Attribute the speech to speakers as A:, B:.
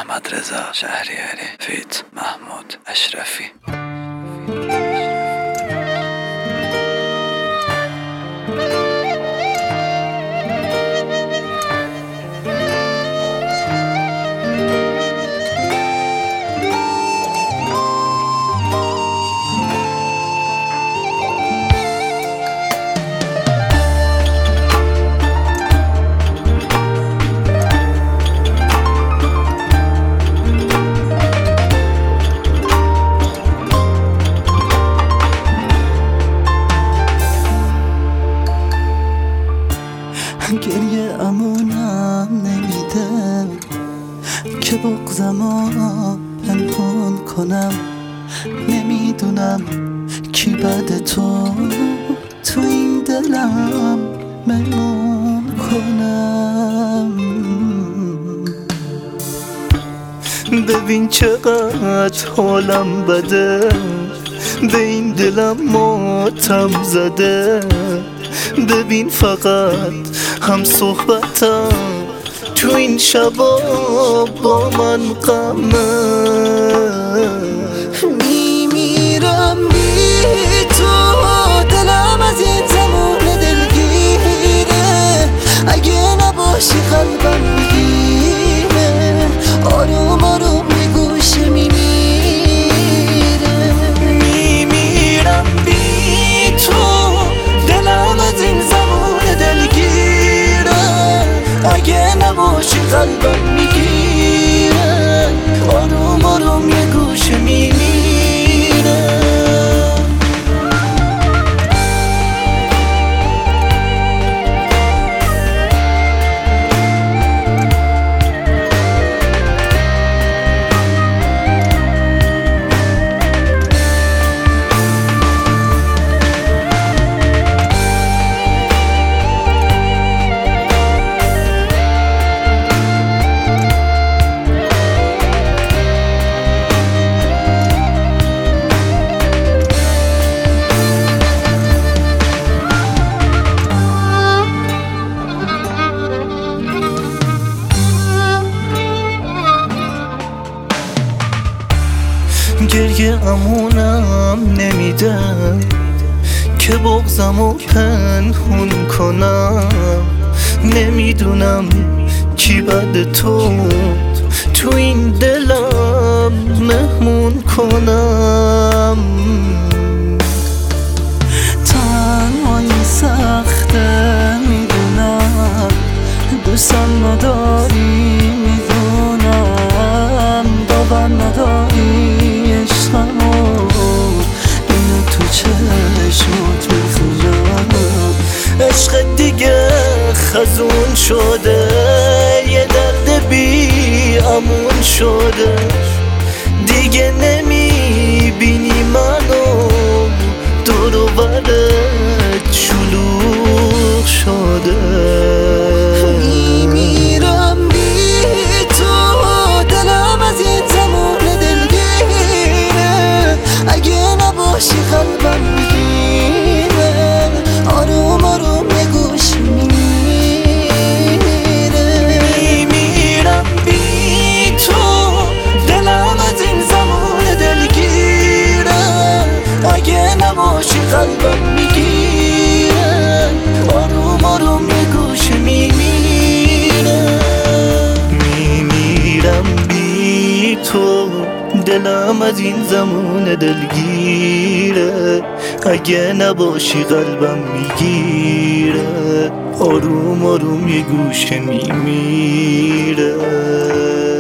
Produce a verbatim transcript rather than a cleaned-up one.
A: احمد رضا شهریاری فیت محمود اشرفی.
B: گریه امونم نمیده که بغضمو پنهون کنم. نمیدونم کی بعد تو تو این دلم مهمون کنم. ببین چقدر حالم بده، به این دلم ماتم زده. ببین فقط هم صحبتم تو این شبا با من غمه. میمیرم بی تو، دلم از این زمان دلگیره. اگه نباشی قلبم میگیره، آروم آروم به گوشه میمیره. میمیرم بی تو، دلم از این زمان دلگیره. اگه نباشی قلبم میگیره، آروم آروم یه گوشه میمیره. گریه امونم نمیده که بغضمو پنهون کنم. نمیدونم کی بعد تو تو این دلم مهمون کنم. تنهایی سخته میدونم، دوستم نداری میدونم. باور نداری اینو تو چشمات میخونم. عشق دیگه خزون شده، یه درد بی امون شده. دیگه نمیبینی منو، دور و برت شلوغ شده. میمیرم بی تو، دلم از این زمان دلگیره. اگه نباشی قلبم میگیره، آروم آروم یه گوش میمیره. میمیرم بی تو، دلم از این زمان دلگیره. اگه نباشی قلبم میگیره، آروم آروم یه گوش میمیره. میمیرم بی تو، دلم از این زمان دلگیره. اگه نباشی قلبم میگیره، آروم آروم یه گوشه میمیره.